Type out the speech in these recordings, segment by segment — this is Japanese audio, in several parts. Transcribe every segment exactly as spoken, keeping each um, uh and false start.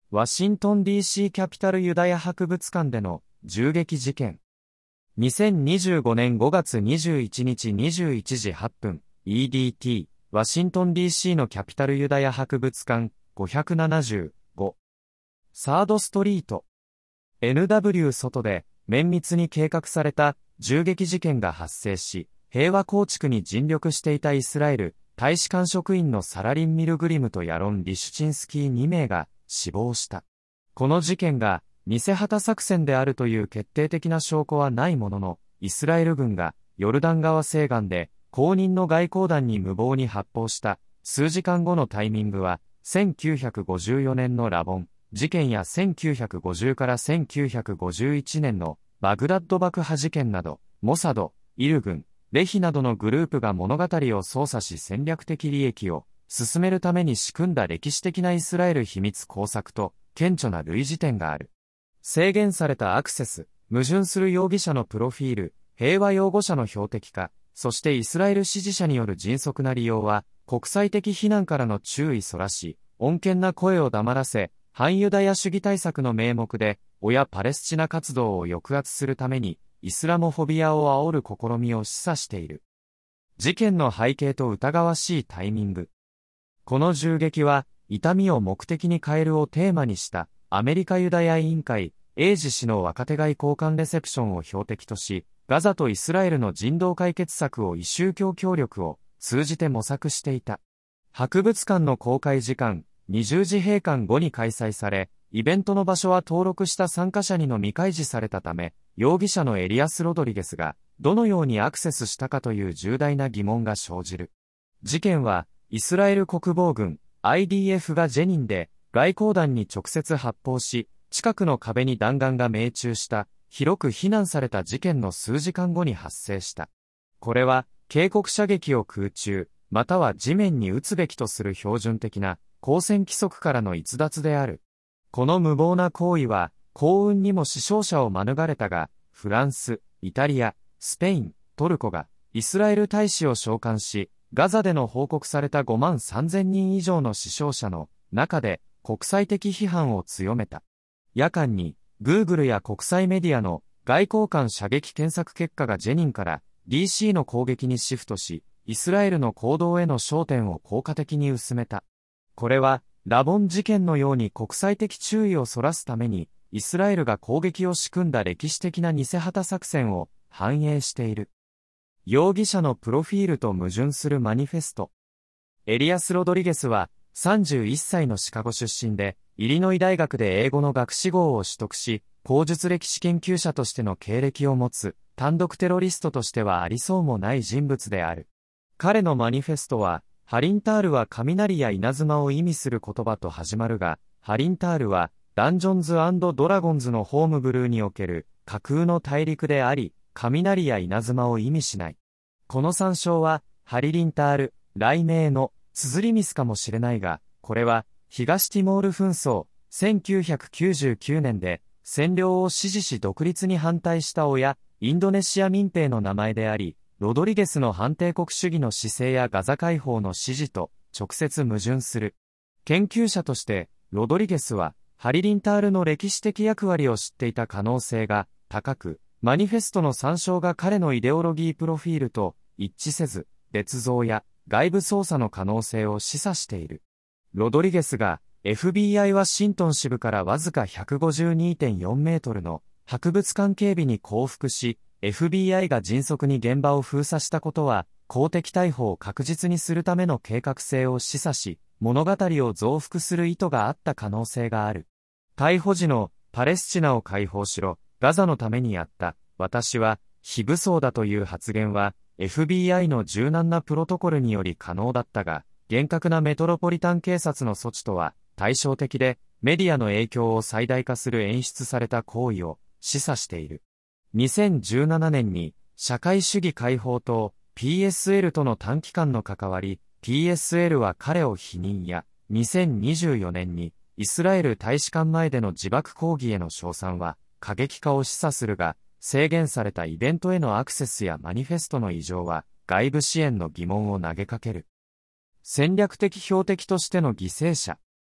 ワシントン ディーシー キャピタルユダヤ博物館での銃撃事件。にせんにじゅうごねんごがつにじゅういちにちにじゅういちじはっぷん、イーディーティー、ワシントン ディーシー のキャピタルユダヤ博物館ごひゃくななじゅうご。サードストリート。エヌダブリュー 外で綿密に計画された銃撃事件が発生し、平和構築に尽力していたイスラエル大使館職員のサラリン・ミルグリムとヤロン・リシュチンスキーにめいが死亡した。この事件が偽旗作戦であるという決定的な証拠はないものの、イスラエル軍がヨルダン川西岸で公認の外交団に無謀に発砲した数時間後のタイミングは、せんきゅうひゃくごじゅうよねんのラボン事件やせんきゅうひゃくごじゅうからせんきゅうひゃくごじゅういちねんのバグダッド爆破事件など、モサド、イル軍、レヒなどのグループが物語を操作し戦略的利益を進めるために仕組んだ歴史的なイスラエル秘密工作と顕著な類似点がある。制限されたアクセス、矛盾する容疑者のプロフィール、平和擁護者の標的化、そしてイスラエル支持者による迅速な利用は、国際的非難からの注意そらし、穏健な声を黙らせ、反ユダヤ主義対策の名目で、親パレスチナ活動を抑圧するために、イスラモフォビアを煽る試みを示唆している。事件の背景と疑わしいタイミング。この銃撃は、痛みを目的に変えるをテーマにした、アメリカユダヤ委員会、エイジ氏の若手外交官レセプションを標的とし、ガザとイスラエルの人道解決策を異宗教協力を通じて模索していた。博物館の公開時間、にじゅうじ閉館後に開催され、イベントの場所は登録した参加者にのみ開示されたため、容疑者のエリアス・ロドリゲスが、どのようにアクセスしたかという重大な疑問が生じる。事件は、イスラエル国防軍、アイディーエフ がジェニンで、外交団に直接発砲し、近くの壁に弾丸が命中した、広く非難された事件の数時間後に発生した。これは、警告射撃を空中、または地面に撃つべきとする標準的な、交戦規則からの逸脱である。この無謀な行為は、幸運にも死傷者を免れたが、フランス、イタリア、スペイン、トルコが、イスラエル大使を召喚し、ガザでの報告されたごまんさんぜんにん以上の死傷者の中で、国際的批判を強めた。夜間に、Google や国際メディアの外交官射撃検索結果がジェニンから ディーシー の攻撃にシフトし、イスラエルの行動への焦点を効果的に薄めた。これは、ラボン事件のように国際的注意をそらすために、イスラエルが攻撃を仕組んだ歴史的な偽旗作戦を反映している。容疑者のプロフィールと矛盾するマニフェスト。エリアス・ロドリゲスは、さんじゅういっさいのシカゴ出身で、イリノイ大学で英語の学士号を取得し、口述歴史研究者としての経歴を持つ、単独テロリストとしてはありそうもない人物である。彼のマニフェストは、ハリンタールは雷や稲妻を意味する言葉と始まるが、ハリンタールは、ダンジョンズ&ドラゴンズのホームブルーにおける架空の大陸であり、雷や稲妻を意味しない。この参照は、ハリリンタール、雷鳴の、綴りミスかもしれないが、これは、東ティモール紛争、せんきゅうひゃくきゅうじゅうきゅうねんで、占領を支持し独立に反対した親、インドネシア民兵の名前であり、ロドリゲスの反帝国主義の姿勢やガザ解放の支持と直接矛盾する。研究者として、ロドリゲスは、ハリリンタールの歴史的役割を知っていた可能性が高く、マニフェストの参照が彼のイデオロギープロフィールと一致せず、捏造や外部操作の可能性を示唆している。ロドリゲスが エフビーアイ ワシントン支部からわずか ひゃくごじゅうにてんよんメートルの博物館警備に降伏し、エフビーアイ が迅速に現場を封鎖したことは、公的逮捕を確実にするための計画性を示唆し、物語を増幅する意図があった可能性がある。逮捕時のパレスチナを解放しろ、ガザのためにやった、私は非武装だという発言は、エフビーアイ の柔軟なプロトコルにより可能だったが、厳格なメトロポリタン警察の措置とは対照的で、メディアの影響を最大化する演出された行為を示唆している。にせんじゅうななねんに社会主義解放党 ピーエスエル との短期間の関わり、ピーエスエル は彼を否認や、にせんにじゅうよねんにイスラエル大使館前での自爆抗議への称賛は過激化を示唆するが、制限されたイベントへのアクセスやマニフェストの異常は外部支援の疑問を投げかける。戦略的標的としての犠牲者。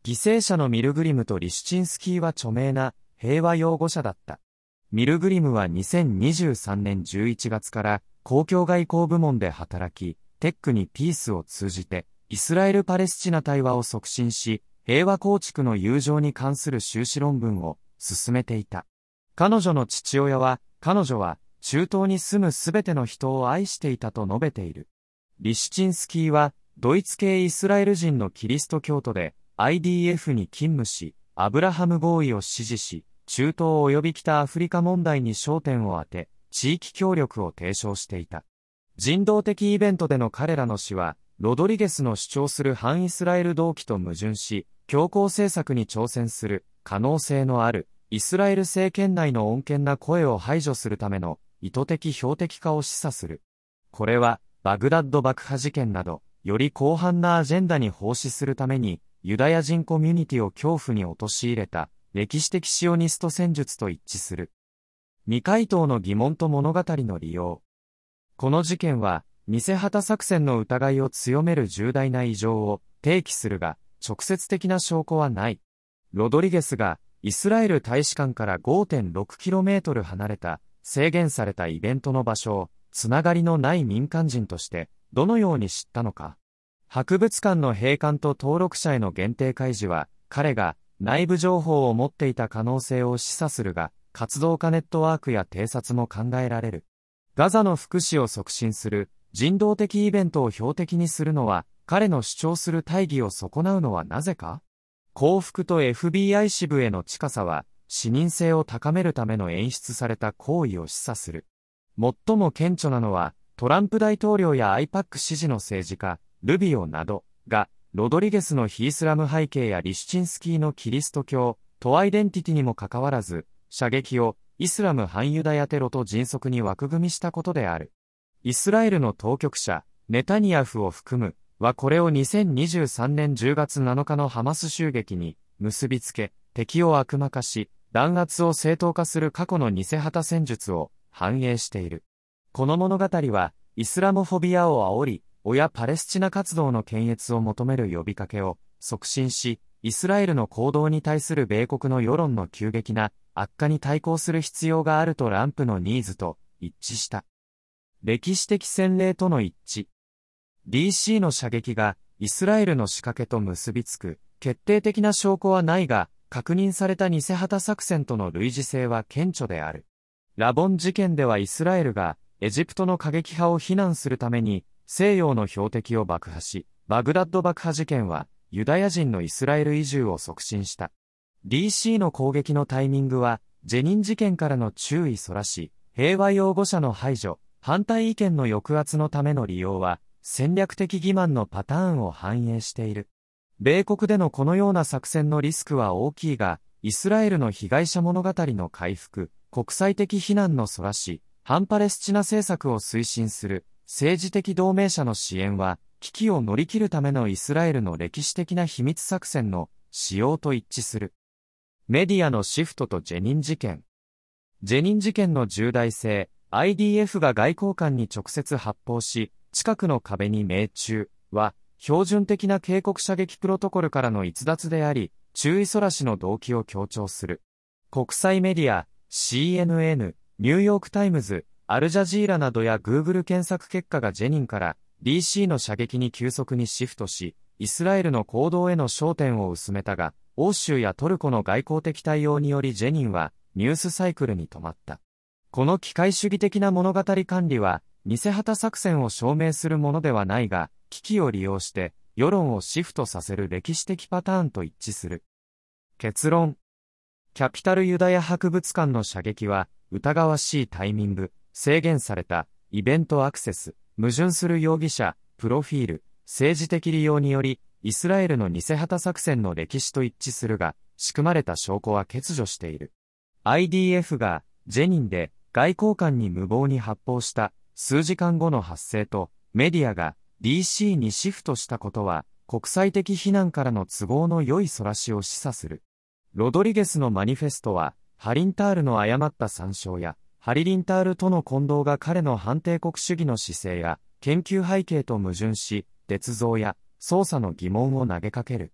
犠牲者のミルグリムとリシュチンスキーは著名な平和擁護者だった。ミルグリムはにせんにじゅうさんねんじゅういちがつから公共外交部門で働き、テックにピースを通じてイスラエル・パレスチナ対話を促進し、平和構築の友情に関する修士論文を進めていた。彼女の父親は、彼女は中東に住むすべての人を愛していたと述べている。リシュチンスキーは、ドイツ系イスラエル人のキリスト教徒で、アイディーエフ に勤務し、アブラハム合意を支持し、中東及び北アフリカ問題に焦点を当て、地域協力を提唱していた。人道的イベントでの彼らの死は、ロドリゲスの主張する反イスラエル動機と矛盾し、強硬政策に挑戦する可能性のあるイスラエル政権内の穏健な声を排除するための意図的標的化を示唆する。これは、バグダッド爆破事件など、より広範なアジェンダに奉仕するために、ユダヤ人コミュニティを恐怖に陥れた、歴史的シオニスト戦術と一致する。未回答の疑問と物語の利用。この事件は、偽旗作戦の疑いを強める重大な異常を提起するが、直接的な証拠はない。ロドリゲスが、イスラエル大使館から ごてんろくキロメートル 離れた、制限されたイベントの場所を、つながりのない民間人として、どのように知ったのか。博物館の閉館と登録者への限定開示は、彼が内部情報を持っていた可能性を示唆するが、活動家ネットワークや偵察も考えられる。ガザの福祉を促進する人道的イベントを標的にするのは、彼の主張する大義を損なうのはなぜか？幸福と エフビーアイ 支部への近さは、視認性を高めるための演出された行為を示唆する。最も顕著なのは、トランプ大統領や アイパック 支持の政治家、ルビオなどが、ロドリゲスの非イスラム背景やリシュチンスキーのキリスト教とアイデンティティにもかかわらず、射撃をイスラム反ユダヤテロと迅速に枠組みしたことである。イスラエルの当局者、ネタニヤフを含む、はこれをにせんにじゅうさんねんじゅうがつなのかのハマス襲撃に結びつけ、敵を悪魔化し、弾圧を正当化する過去の偽旗戦術を反映している。この物語は、イスラモフォビアを煽り、親パレスチナ活動の検閲を求める呼びかけを促進し、イスラエルの行動に対する米国の世論の急激な悪化に対抗する必要があるとランプのニーズと一致した。歴史的先例との一致。ディーシー の射撃がイスラエルの仕掛けと結びつく決定的な証拠はないが、確認された偽旗作戦との類似性は顕著である。ラボン事件ではイスラエルがエジプトの過激派を非難するために西洋の標的を爆破し、バグダッド爆破事件はユダヤ人のイスラエル移住を促進した。ディーシー の攻撃のタイミングはジェニン事件からの注意そらし、平和擁護者の排除、反対意見の抑圧のための利用は戦略的欺瞞のパターンを反映している。米国でのこのような作戦のリスクは大きいが、イスラエルの被害者物語の回復、国際的非難のそらし、反パレスチナ政策を推進する政治的同盟者の支援は、危機を乗り切るためのイスラエルの歴史的な秘密作戦の使用と一致する。メディアのシフトとジェニン事件。ジェニン事件の重大性、アイディーエフ が外交官に直接発砲し、近くの壁に命中は、標準的な警告射撃プロトコルからの逸脱であり、注意そらしの動機を強調する。国際メディア、シーエヌエヌ、ニューヨークタイムズ、アルジャジーラなどや Google 検索結果がジェニンから ディーシー の射撃に急速にシフトし、イスラエルの行動への焦点を薄めたが、欧州やトルコの外交的対応によりジェニンはニュースサイクルに止まった。この機械主義的な物語管理は、偽旗作戦を証明するものではないが、危機を利用して世論をシフトさせる歴史的パターンと一致する。結論。キャピタルユダヤ博物館の射撃は、疑わしいタイミング、制限されたイベントアクセス、矛盾する容疑者、プロフィール、政治的利用により、イスラエルの偽旗作戦の歴史と一致するが、仕組まれた証拠は欠如している。アイディーエフ がジェニンで外交官に無謀に発砲した数時間後の発生と、メディアが ディーシー にシフトしたことは、国際的非難からの都合の良いそらしを示唆する。ロドリゲスのマニフェストは、ハリンタールの誤った参照や、ハリリンタールとの混同が彼の反帝国主義の姿勢や、研究背景と矛盾し、捏造や、操作の疑問を投げかける。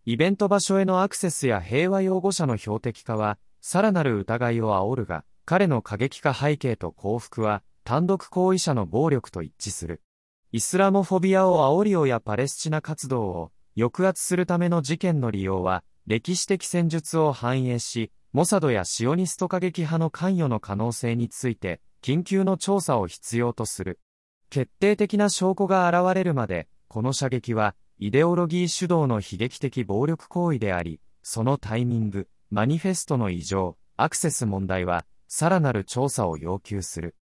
イベント場所へのアクセスや平和擁護者の標的化は、さらなる疑いを煽るが、彼の過激化背景と降伏は、単独行為者の暴力と一致する。イスラモフォビアを煽りをやパレスチナ活動を抑圧するための事件の利用は、歴史的戦術を反映し、モサドやシオニスト過激派の関与の可能性について、緊急の調査を必要とする。決定的な証拠が現れるまで、この射撃は、イデオロギー主導の悲劇的暴力行為であり、そのタイミング、マニフェストの異常、アクセス問題は、さらなる調査を要求する。